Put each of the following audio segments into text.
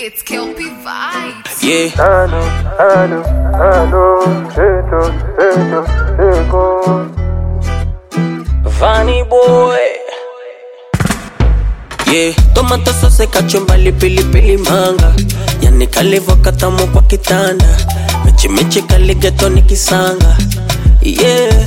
It's Kelpie Vibes. Yeah. Funny boy. Yeah. Tomato sauce, kachumbali, pilipili manga. Yani kalivo katamu kwa kitanda. Mechi mechi kaligeto nikisanga. Yeah.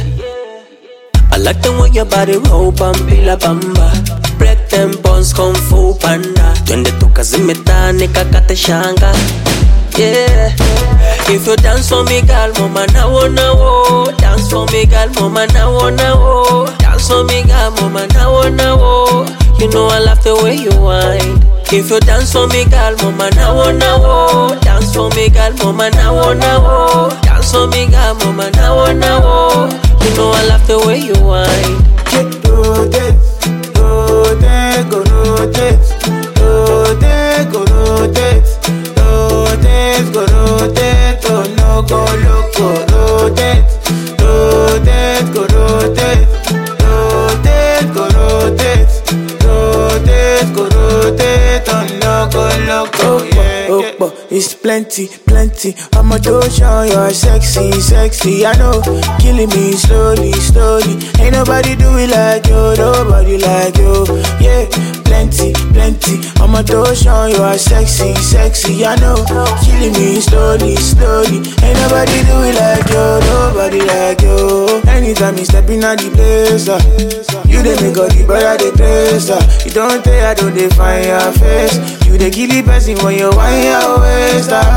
I like the way your body roll, bambila bamba. Break them bones, kung fu panda. Twende tukazimeta, nikakate shanga. Yeah. If you dance for me, girl, mama na wo. Dance for me, girl, mama na wo. Dance for me, girl, mama na wo. You know I love the way you whine. If you dance for me, girl, mama na wo. Dance for me, girl, mama na wo. Dance for me, girl, mama na wo. You know I love the way you whine. Rotate, rotate, go rotate, rotate, go rotate, rotate, go rotate, oh no go loco, rotate, rotate, go rotate, rotate, go rotate, rotate, go rotate, oh no go loco, yeah. It's plenty, plenty. I'm a ocean, you're sexy, sexy. I know, killing me slowly, slowly. Ain't nobody do it like you, nobody like you. Yeah, plenty, plenty. I'm a ocean, you're sexy, sexy. I know, killing me slowly, slowly. Ain't nobody do it like you, nobody like you. Anytime you step in at the place, you dey make all the brother the place. You don't tell, I don't define your face. You dey kill the person when you want your waist.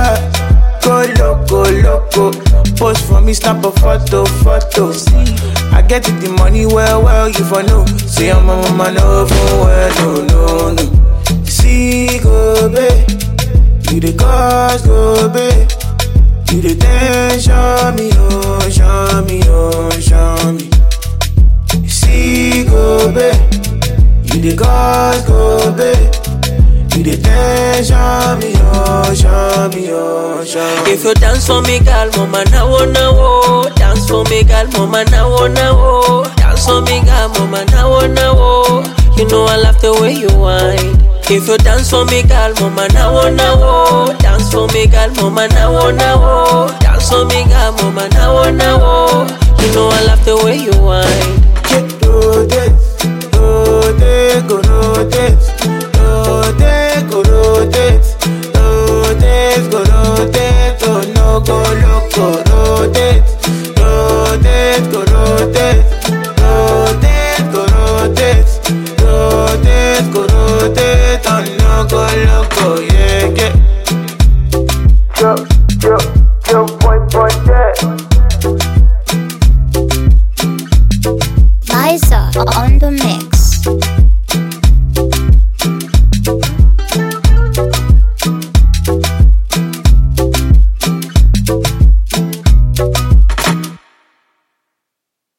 Go loco, loco. Post for me, snap a photo. I get it, the money well, you for know. See, I'm a mama, no, for well, no. See, go, babe. You the cause, go, babe. You the dance, show me, oh, show me, oh, show me. See, go, babe. You the cause, go, babe. You the dance, show me, oh, show me, oh, show me. If you dance for me, girl, mama na wo. Dance for me, girl, mama na wo. Dance for me, girl, mama na wo. You know I love the way you whine. If you dance for me, girl, mama na wo. Dance for me, girl, mama na wo. Dance for me, girl, mama na wo. You know